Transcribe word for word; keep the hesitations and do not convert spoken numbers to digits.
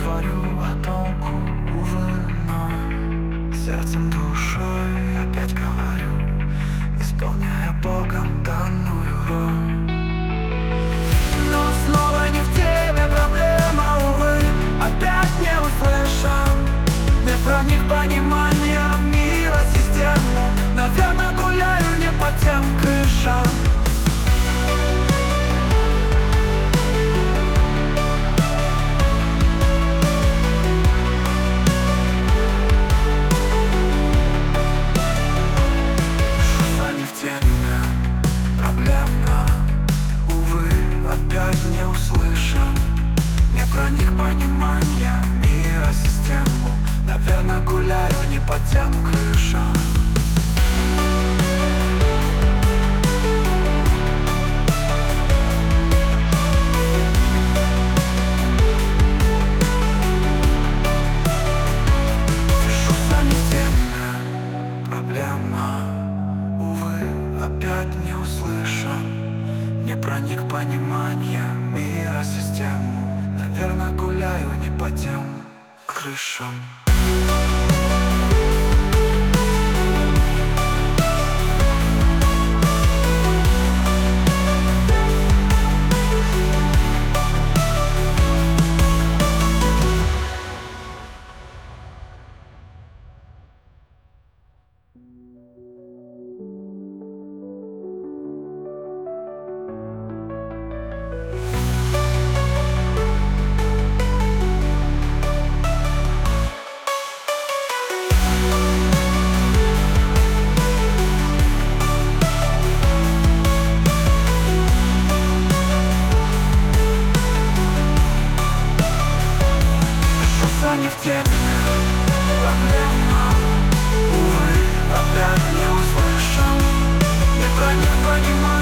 говорю, а толку, увы, но сердцем, душой опять говорю, исполняя Богом данную роль. Но снова не в теме проблема, увы, опять не услышан. Не проник понимания мира, систему. Наверное, гуляю не по тем крышам. Шуса не в теме, проблемно, увы, опять не услышан. Не проник понимания мира, систему. Наверное, гуляю не по тем крышам. Шуса не в теме, проблема, увы, опять не услышан. Не проник понимания мира, систему. Наверное, гуляю не по тем крышам. Не в теме, проблема, увы, опять не услышан. Не проник понимания